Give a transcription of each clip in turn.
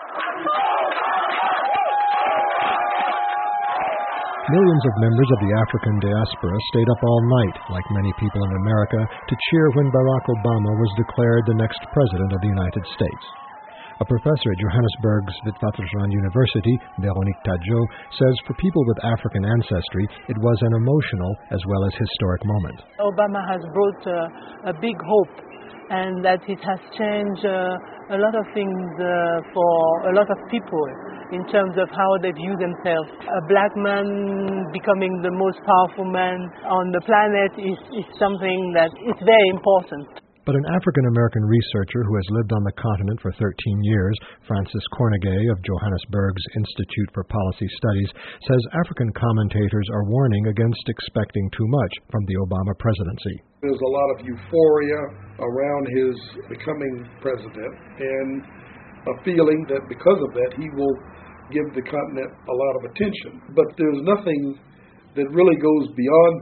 Millions of members of the African diaspora stayed up all night, like many people in America, to cheer when Barack Obama was declared the next president of the United States. A professor at Johannesburg's Witwatersrand University, Véronique Tadjo, says for people with African ancestry, it was an emotional as well as historic moment. Obama has brought a big hope, and that it has changed a lot of things for a lot of people in terms of how they view themselves. A black man becoming the most powerful man on the planet is something that is very important. But an African-American researcher who has lived on the continent for 13 years, Francis Cornegay of Johannesburg's Institute for Policy Studies, says African commentators are warning against expecting too much from the Obama presidency. There's a lot of euphoria around his becoming president and a feeling that because of that he will give the continent a lot of attention. But there's nothing that really goes beyond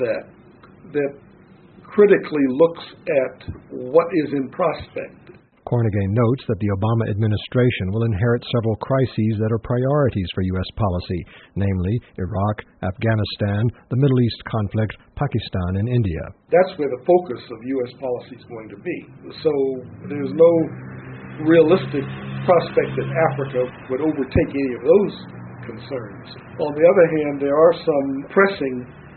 that critically looks at what is in prospect. Cornegay notes that the Obama administration will inherit several crises that are priorities for U.S. policy, namely Iraq, Afghanistan, the Middle East conflict, Pakistan, and India. That's where the focus of U.S. policy is going to be. So there's no realistic prospect that Africa would overtake any of those concerns. On the other hand, there are some pressing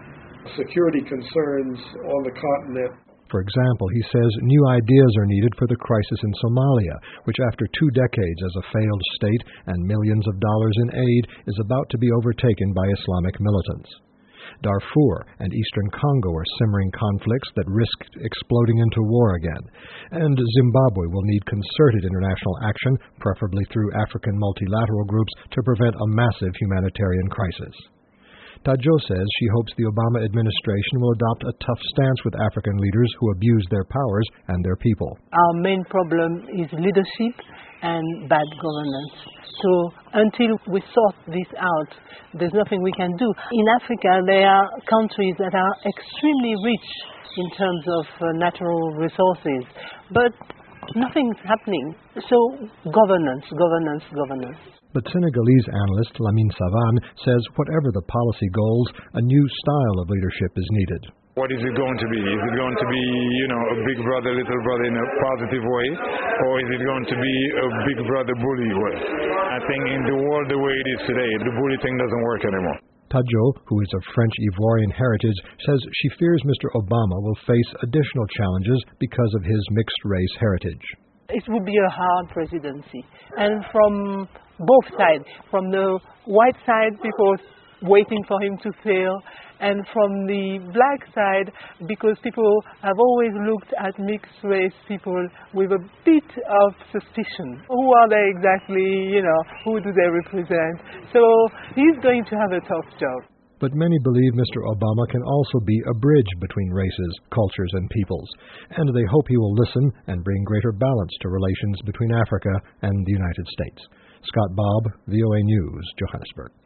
security concerns on the continent. For example, he says new ideas are needed for the crisis in Somalia, which after 2 decades as a failed state and millions of dollars in aid is about to be overtaken by Islamic militants. Darfur and eastern Congo are simmering conflicts that risk exploding into war again. And Zimbabwe will need concerted international action, preferably through African multilateral groups, to prevent a massive humanitarian crisis. Tadjo says she hopes the Obama administration will adopt a tough stance with African leaders who abuse their powers and their people. Our main problem is leadership and bad governance. So until we sort this out, there's nothing we can do. In Africa, there are countries that are extremely rich in terms of natural resources, but nothing's happening. So governance. But Senegalese analyst Lamine Savan says whatever the policy goals, a new style of leadership is needed. What is it going to be? Is it going to be, a big brother, little brother in a positive way? Or is it going to be a big brother bully way? I think in the world the way it is today, the bully thing doesn't work anymore. Tadjo, who is of French Ivorian heritage, says she fears Mr. Obama will face additional challenges because of his mixed-race heritage. It would be a hard presidency. And from both sides, from the white side, people waiting for him to fail, and from the black side, because people have always looked at mixed-race people with a bit of suspicion. Who are they exactly? Who do they represent? So he's going to have a tough job. But many believe Mr. Obama can also be a bridge between races, cultures, and peoples, and they hope he will listen and bring greater balance to relations between Africa and the United States. Scott Bobb, VOA News, Johannesburg.